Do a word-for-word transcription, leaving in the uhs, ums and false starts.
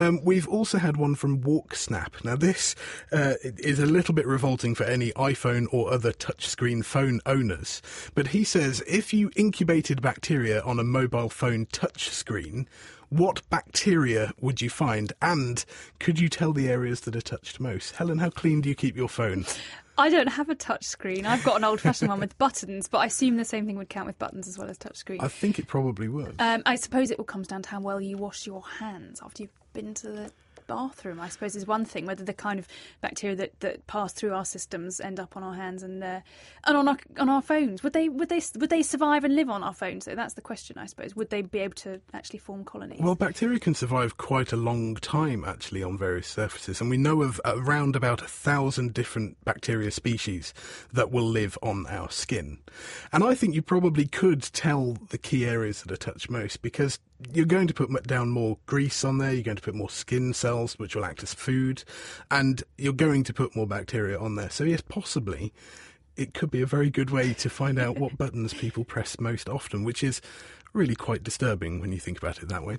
Um, we've also had one from WalkSnap. Now, this uh, is a little bit revolting for any iPhone or other touchscreen phone owners, but he says if you incubated bacteria on a mobile phone touchscreen, what bacteria would you find? And could you tell the areas that are touched most? Helen, how clean do you keep your phone? I don't have a touch screen. I've got an old-fashioned one with buttons, but I assume the same thing would count with buttons as well as touch screen. I think it probably would. Um, I suppose it all comes down to how well you wash your hands after you've been to the bathroom, I suppose, is one thing. Whether the kind of bacteria that, that pass through our systems end up on our hands and uh, and on our on our phones. Would they would they would they survive and live on our phones? So that's the question, I suppose. Would they be able to actually form colonies? Well, bacteria can survive quite a long time, actually, on various surfaces, and we know of around about a thousand different bacteria species that will live on our skin. And I think you probably could tell the key areas that are touched most, because you're going to put down more grease on there, you're going to put more skin cells, which will act as food, and you're going to put more bacteria on there. So yes, possibly, it could be a very good way to find out what buttons people press most often, which is really quite disturbing when you think about it that way.